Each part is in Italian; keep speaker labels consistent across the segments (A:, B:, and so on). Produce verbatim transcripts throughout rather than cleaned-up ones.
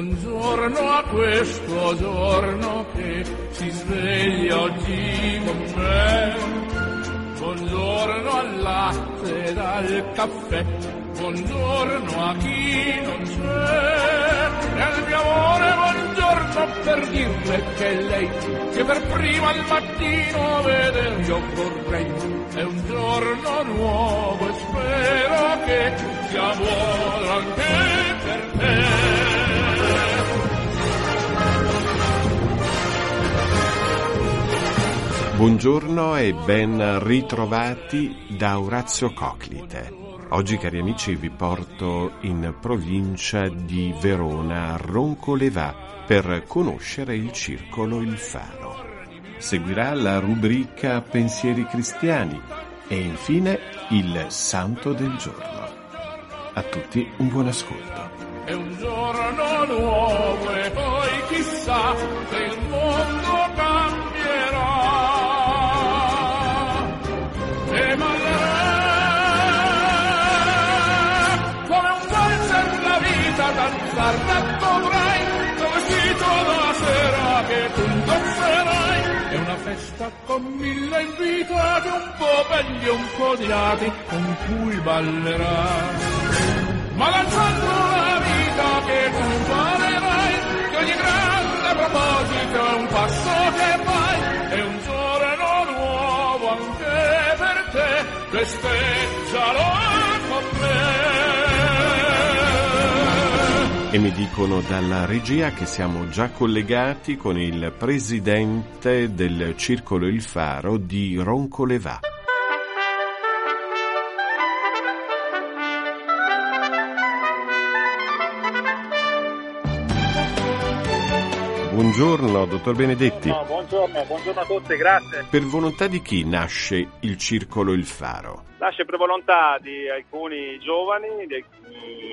A: Buongiorno a questo giorno che si sveglia oggi con me. Buongiorno al latte ed al caffè, buongiorno a chi non c'è. E al mio amore buongiorno per dirle che è lei che per prima al mattino veder io vorrei. È un giorno nuovo e spero che sia buono anche per te.
B: Buongiorno e ben ritrovati da Orazio Coclite. Oggi, cari amici, vi porto in provincia di Verona, a Roncolevà, per conoscere il Circolo Il Faro. Seguirà la rubrica Pensieri cristiani e infine il Santo del giorno. A tutti un buon ascolto.
A: È un giorno nuovo e poi chissà se il mondo cambierà. E ballerà come un valzer la vita, danzar dovrai, vestito da sera che tu indosserai. È una festa con mille invitati, un po' belli e un po' odiati, con cui ballerai. Ma lanciando la vita che tu farerai, che ogni grande proposito è un passo che fai, è un giorno nuovo anche per te, festeggialo con me.
B: E mi dicono dalla regia che siamo già collegati con il presidente del Circolo Il Faro di Roncolevà. Buongiorno, dottor Benedetti.
C: No, buongiorno, buongiorno a tutti, grazie.
B: Per volontà di chi nasce il Circolo Il Faro?
C: Nasce per volontà di alcuni giovani, di alcuni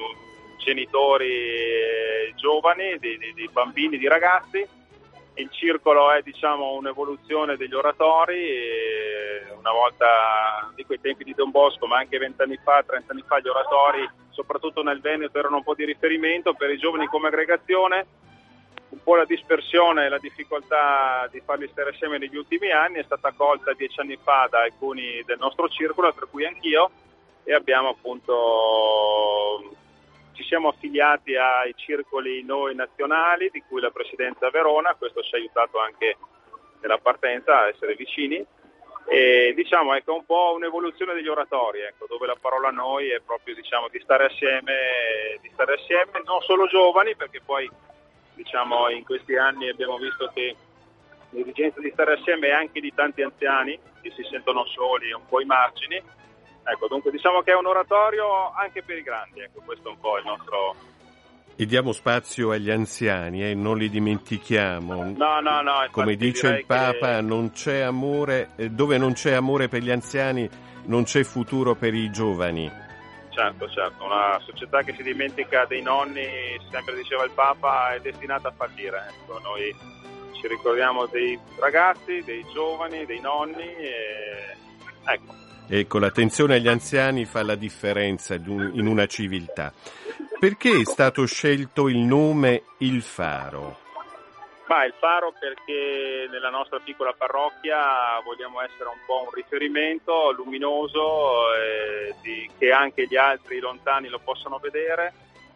C: genitori giovani, di, di, di bambini, di ragazzi. Il circolo è, diciamo, un'evoluzione degli oratori. E una volta, di quei tempi di Don Bosco, ma anche vent'anni fa, trent'anni fa, gli oratori, soprattutto nel Veneto, erano un po' di riferimento per i giovani come aggregazione. Un po' la dispersione e la difficoltà di farli stare assieme negli ultimi anni è stata accolta dieci anni fa da alcuni del nostro circolo, tra cui anch'io, e abbiamo appunto ci siamo affiliati ai circoli noi nazionali, di cui la presidenza Verona. Questo ci ha aiutato anche nella partenza a essere vicini, e diciamo ecco un po' un'evoluzione degli oratori, ecco, dove la parola noi è proprio, diciamo, di stare assieme, di stare assieme, non solo giovani, perché poi diciamo in questi anni abbiamo visto che l'esigenza di stare assieme è anche di tanti anziani che si sentono soli e un po' ai margini. Ecco, dunque diciamo che è un oratorio anche per i grandi, ecco, questo è un po' il nostro.
B: E diamo spazio agli anziani, e eh, non li dimentichiamo.
C: No, no, no.
B: Come dice il Papa, che non c'è amore, dove non c'è amore per gli anziani non c'è futuro per i giovani.
C: Certo, certo, una società che si dimentica dei nonni, sempre diceva il Papa, è destinata a fallire. Ecco, noi ci ricordiamo dei ragazzi, dei giovani, dei nonni e ecco.
B: Ecco, l'attenzione agli anziani fa la differenza in una civiltà. Perché è stato scelto il nome Il Faro?
C: Ma il Faro perché nella nostra piccola parrocchia vogliamo essere un po' un riferimento luminoso, eh, di, che anche gli altri lontani lo possano vedere,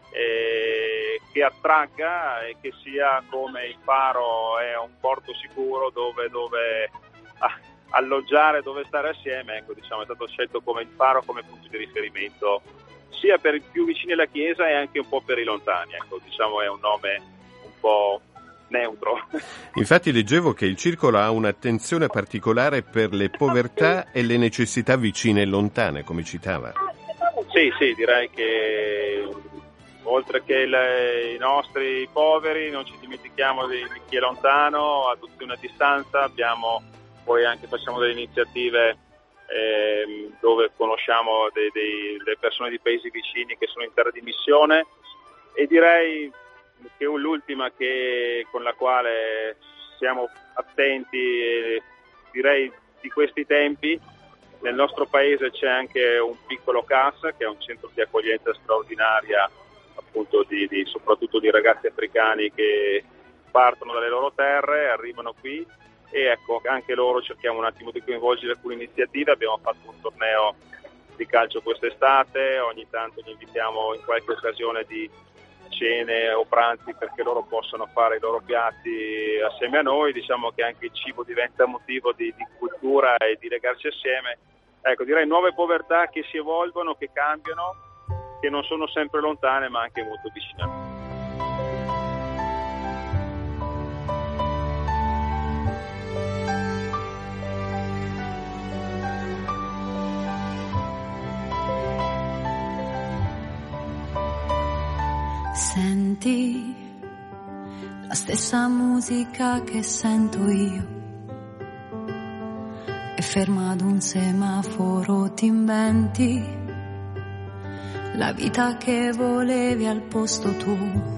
C: eh, che attragga e che sia come il Faro è un porto sicuro dove, dove ah, alloggiare, dove stare assieme. Ecco, diciamo, è stato scelto come il Faro come punto di riferimento sia per i più vicini alla Chiesa e anche un po' per i lontani. Ecco, diciamo, è un nome un po' neutro.
B: Infatti leggevo che il circolo ha un'attenzione particolare per le povertà e le necessità vicine e lontane, come citava.
C: Sì, sì, direi che oltre che le, i nostri poveri non ci dimentichiamo di, di chi è lontano, adozione a distanza, abbiamo poi anche facciamo delle iniziative eh, dove conosciamo dei, dei, delle persone di paesi vicini che sono in terra di missione, e direi che l'ultima che con la quale siamo attenti, eh, direi di questi tempi, nel nostro paese c'è anche un piccolo C A S, che è un centro di accoglienza straordinaria appunto di, di, soprattutto di ragazzi africani che partono dalle loro terre, arrivano qui e ecco, anche loro cerchiamo un attimo di coinvolgere alcune iniziative. Abbiamo fatto un torneo di calcio quest'estate, ogni tanto li invitiamo in qualche occasione di cene o pranzi perché loro possano fare i loro piatti assieme a noi. Diciamo che anche il cibo diventa motivo di, di cultura e di legarci assieme. Ecco, direi nuove povertà che si evolvono, che cambiano, che non sono sempre lontane ma anche molto vicine a noi.
D: Senti la stessa musica che sento io e ferma ad un semaforo ti inventi la vita che volevi al posto tu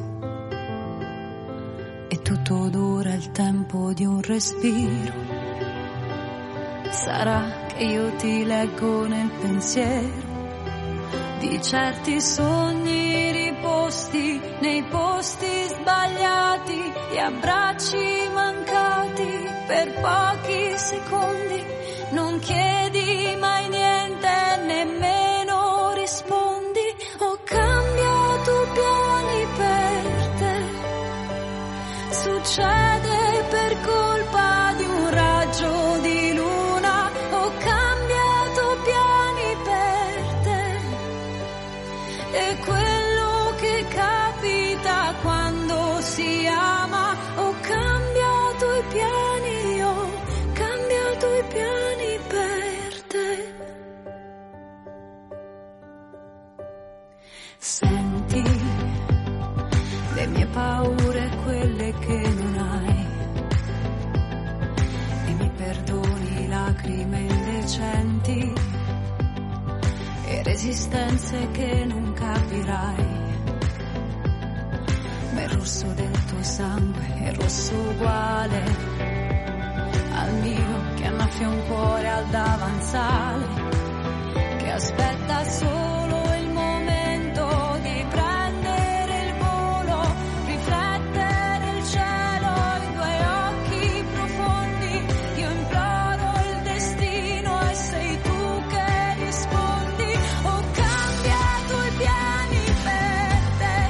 D: e tutto dura il tempo di un respiro. Sarà che io ti leggo nel pensiero di certi sogni riposti nei posti sbagliati, di abbracci mancati per pochi secondi. Non chiedi mai niente, nemmeno rispondi. Ho cambiato piani per te. Succede per colpa di un raggio di luna. Ho cambiato piani per te. E quello che capita quando si ama. Ho cambiato i piani, ho cambiato i piani per te. Senti le mie paure, quelle che non hai, e mi perdoni lacrime indecenti e resistenze che non capirai. Ma il rosso del tuo sangue è rosso uguale al mio, che annaffia un cuore al davanzale, che aspetta solo il momento di prendere il volo, riflettere il cielo in due occhi profondi. Io imploro il destino e sei tu che rispondi. Ho cambiato i piani per te.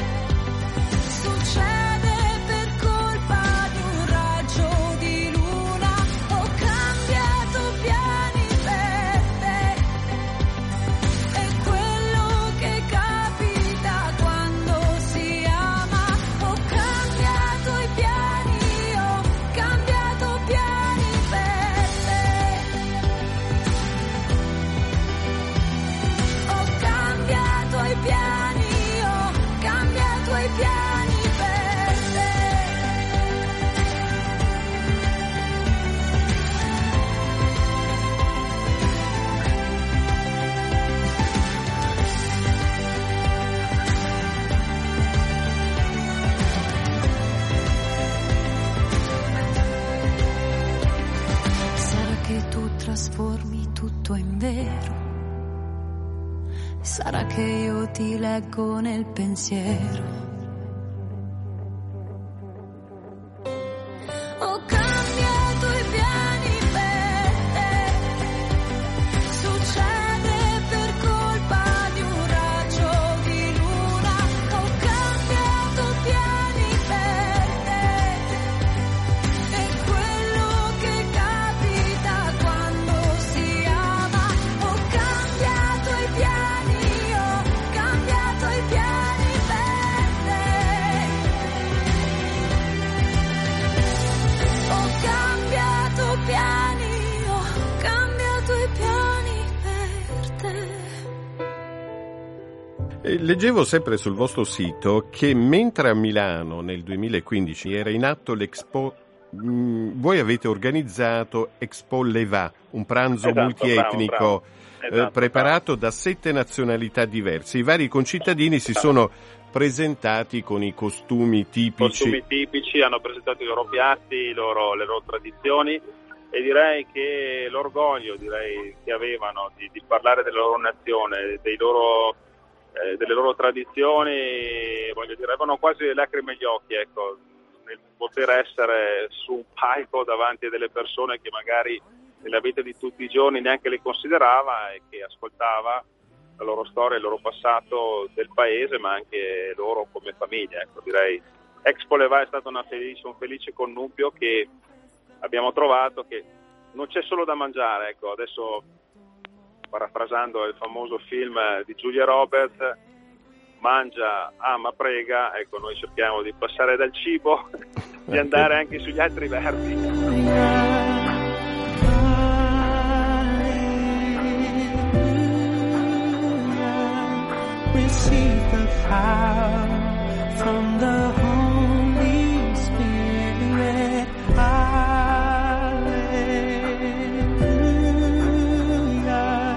D: Succede per colpa di un raggio di luna. Ho cambiato piani per te. È quello che capita quando si ama. Ho cambiato i piani, ho cambiato piani per te. Ho cambiato i piani, ho cambiato i piani per te. Sarà che tu trasformi tutto in vero. Sarà che io ti leggo nel pensiero. Ho cambiato i piani per te. Succede per colpa di un raggio di luna. Ho cambiato piani per te. È quello che capita quando si ama. Ho cambiato i piani, ho cambiato i piani per te. Ho cambiato piani, ho cambiato i piani per te.
B: Eh, Leggevo sempre sul vostro sito che mentre a Milano nel duemilaquindici era in atto l'Expo, mh, voi avete organizzato Expo Leva, un pranzo
C: Esatto,
B: multietnico
C: bravo, bravo.
B: eh,
C: Esatto,
B: preparato da sette nazionalità diverse. I vari concittadini si sono presentati con i costumi tipici.
C: Costumi tipici, hanno presentato i loro piatti, i loro- le loro tradizioni, e direi che l'orgoglio direi, che avevano di, di parlare della loro nazione, dei loro eh, delle loro tradizioni, voglio dire, avevano quasi le lacrime agli occhi, ecco, nel poter essere su un palco davanti a delle persone che magari nella vita di tutti i giorni neanche le considerava e che ascoltava la loro storia, il loro passato del paese, ma anche loro come famiglia, ecco, direi. Expo Levà è stato una felice, un felice connubio che abbiamo trovato, che non c'è solo da mangiare, ecco, adesso parafrasando il famoso film di Julia Roberts, mangia, ama, prega, ecco, noi cerchiamo di passare dal cibo, di andare anche sugli altri verbi.
E: Receive the power from the Holy Spirit. Hallelujah.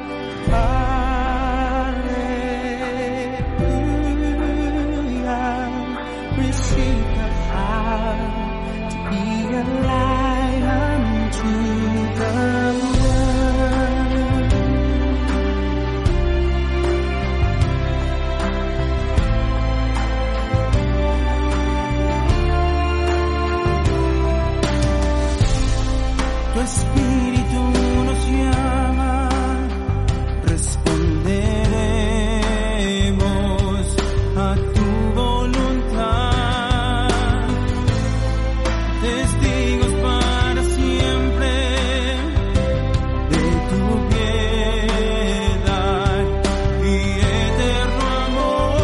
E: Hallelujah. Receive the power to be a light unto the tu espíritu nos llama, responderemos a tu voluntad, testigos para siempre de tu piedad y eterno amor.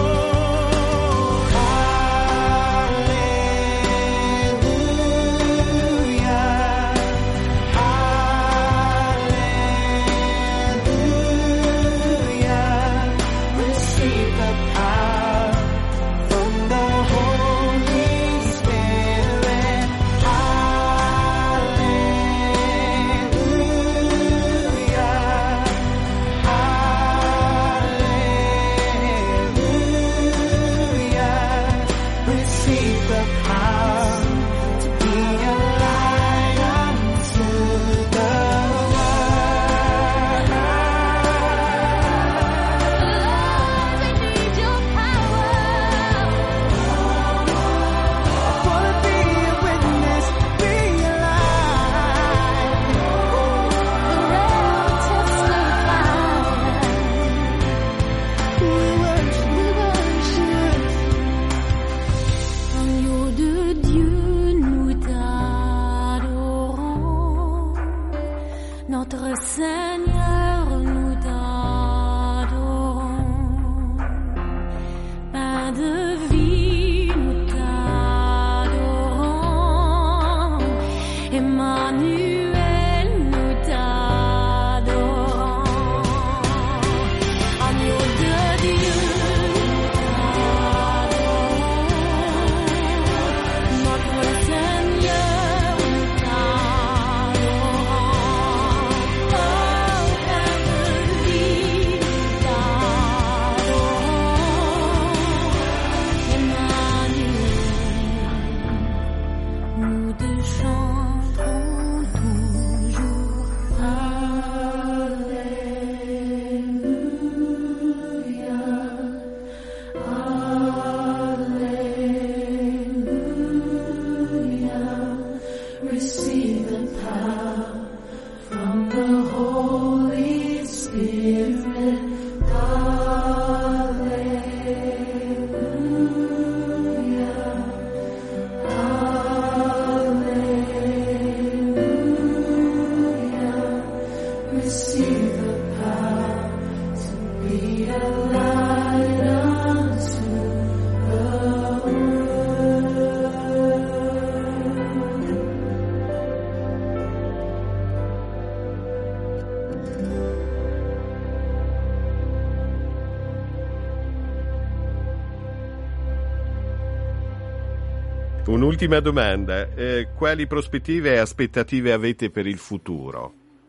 B: Un'ultima domanda, eh, quali prospettive e aspettative avete per il futuro?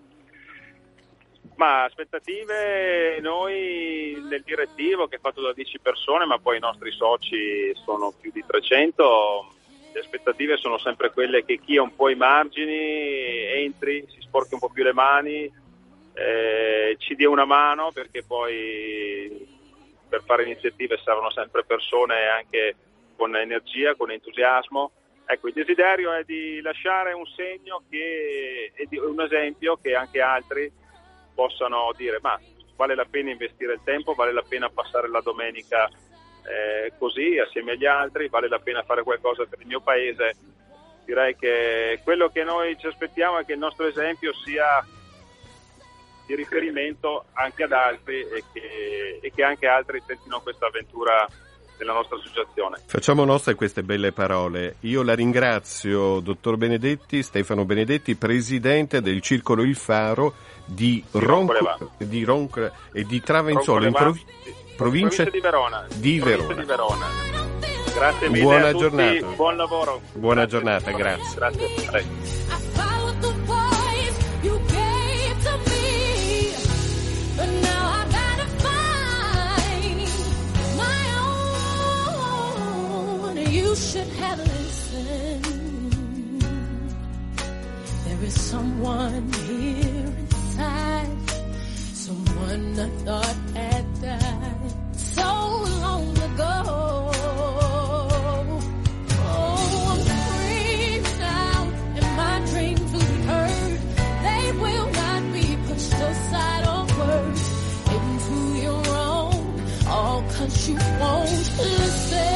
C: Ma aspettative, noi nel direttivo che è fatto da dieci persone, ma poi i nostri soci sono più di trecento, le aspettative sono sempre quelle che chi ha un po' i margini entri, si sporchi un po' più le mani, eh, ci dia una mano, perché poi per fare iniziative servono sempre persone anche con energia, con entusiasmo. Ecco, il desiderio è di lasciare un segno che è di, un esempio che anche altri possano dire ma vale la pena investire il tempo, vale la pena passare la domenica eh, così assieme agli altri, vale la pena fare qualcosa per il mio paese. Direi che quello che noi ci aspettiamo è che il nostro esempio sia di riferimento anche ad altri e che, e che anche altri tentino questa avventura della nostra associazione.
B: Facciamo nostre queste belle parole. Io la ringrazio, dottor Benedetti, Stefano Benedetti, presidente del Circolo Il Faro di,
C: di
B: Ronco, di Ronco e di Travenzuolo, in provi- provincia,
C: provincia di Verona.
B: Di
C: provincia
B: Verona.
C: Di Verona. Grazie mille
B: Buona
C: a tutti,
B: giornata.
C: buon lavoro.
B: Buona
C: Grazie.
B: giornata, grazie.
C: Grazie. Prego.
D: I followed the voice you gave to me, but now I gotta find my own. You should have listened. There is someone here inside, someone I thought had died so long ago. You won't listen.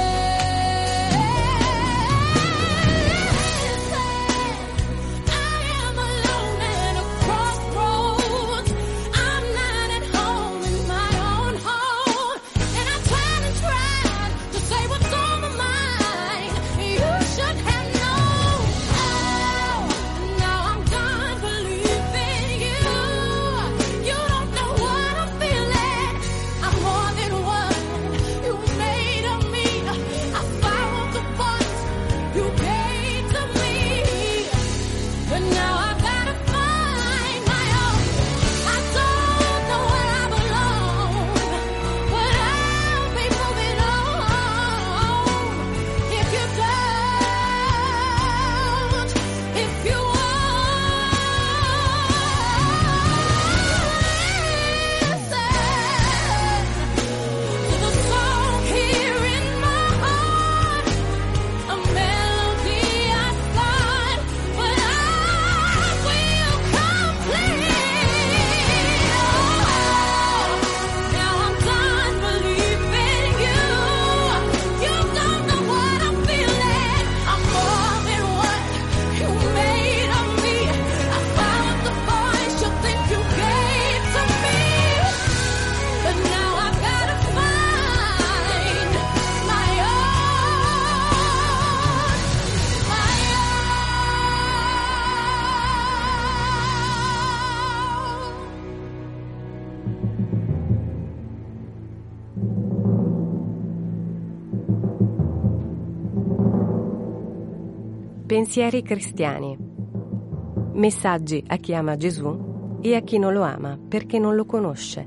F: Pensieri cristiani. Messaggi a chi ama Gesù e a chi non lo ama perché non lo conosce.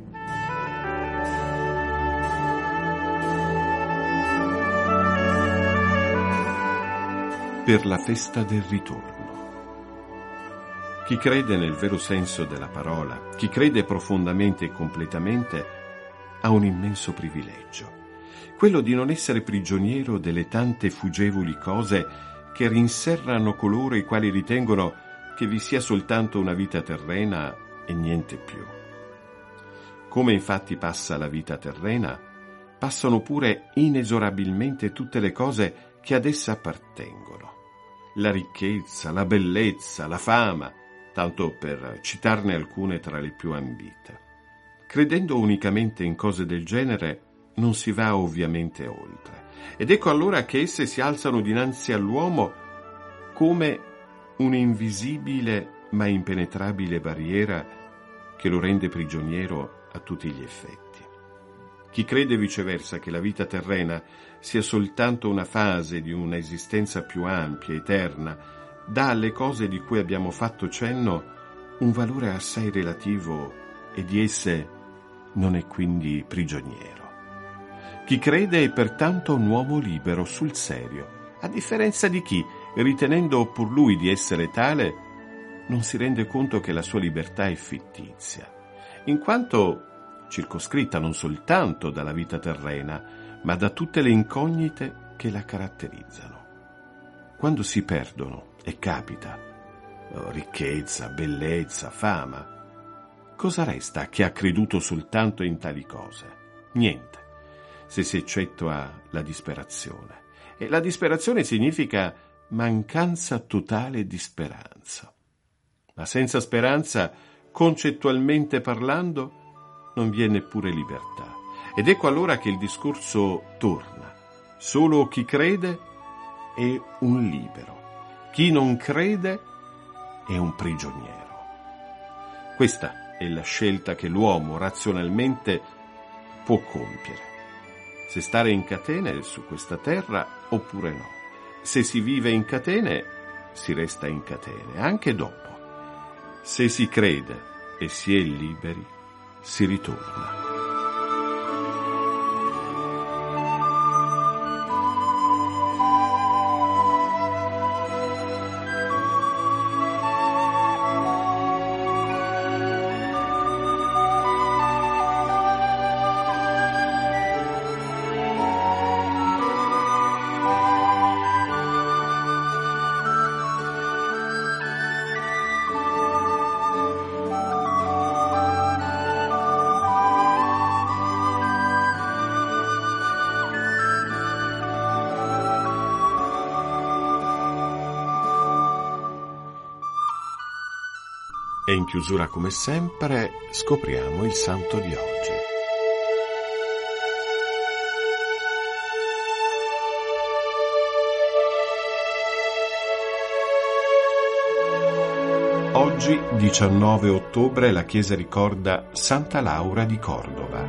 B: Per la festa del ritorno. Chi crede nel vero senso della parola, chi crede profondamente e completamente, ha un immenso privilegio, quello di non essere prigioniero delle tante fuggevoli cose che rinserrano coloro i quali ritengono che vi sia soltanto una vita terrena e niente più. Come infatti passa la vita terrena, passano pure inesorabilmente tutte le cose che ad essa appartengono. La ricchezza, la bellezza, la fama, tanto per citarne alcune tra le più ambite. Credendo unicamente in cose del genere, non si va ovviamente oltre. Ed ecco allora che esse si alzano dinanzi all'uomo come un'invisibile ma impenetrabile barriera che lo rende prigioniero a tutti gli effetti. Chi crede viceversa che la vita terrena sia soltanto una fase di un'esistenza più ampia, eterna, dà alle cose di cui abbiamo fatto cenno un valore assai relativo e di esse non è quindi prigioniero. Chi crede è pertanto un uomo libero sul serio, a differenza di chi, ritenendo pur lui di essere tale, non si rende conto che la sua libertà è fittizia, in quanto circoscritta non soltanto dalla vita terrena, ma da tutte le incognite che la caratterizzano. Quando si perdono, e capita, ricchezza, bellezza, fama, cosa resta a chi ha creduto soltanto in tali cose? Niente, se si eccettua la disperazione. E la disperazione significa mancanza totale di speranza. Ma senza speranza, concettualmente parlando, non vi è neppure libertà. Ed ecco allora che il discorso torna. Solo chi crede è un libero. Chi non crede è un prigioniero. Questa è la scelta che l'uomo razionalmente può compiere. Se stare in catene su questa terra oppure no. Se si vive in catene, si resta in catene, anche dopo. Se si crede e si è liberi, si ritorna. E in chiusura, come sempre, scopriamo il santo di oggi. Oggi, diciannove ottobre, la Chiesa ricorda Santa Laura di Cordova.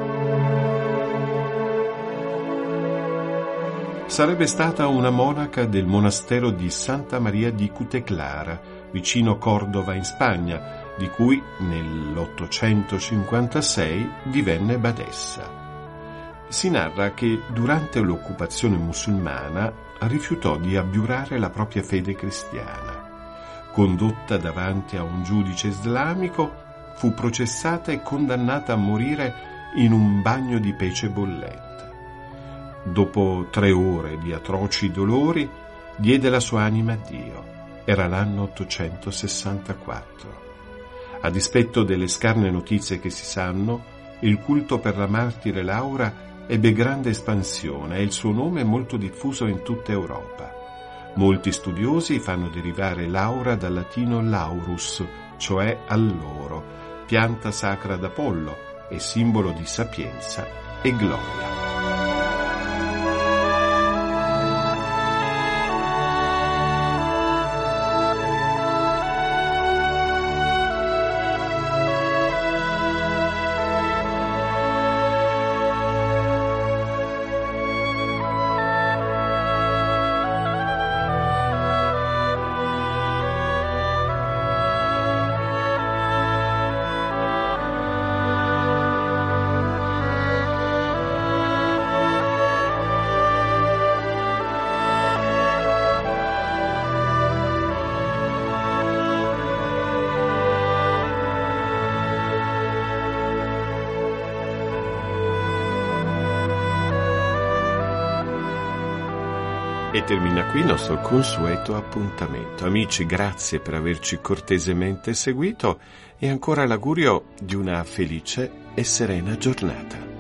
B: Sarebbe stata una monaca del monastero di Santa Maria di Cuteclara, vicino Cordova in Spagna, di cui nell'ottocentocinquantasei divenne badessa. Si narra che durante l'occupazione musulmana rifiutò di abiurare la propria fede cristiana. Condotta davanti a un giudice islamico, fu processata e condannata a morire in un bagno di pece bollente. Dopo tre ore di atroci dolori, diede la sua anima a Dio. Era l'anno ottocentosessantaquattro. A dispetto delle scarne notizie che si sanno, il culto per la martire Laura ebbe grande espansione e il suo nome è molto diffuso in tutta Europa. Molti studiosi fanno derivare Laura dal latino laurus, cioè alloro, pianta sacra d'Apollo e simbolo di sapienza e gloria. E termina qui il nostro consueto appuntamento. Amici, grazie per averci cortesemente seguito e ancora l'augurio di una felice e serena giornata.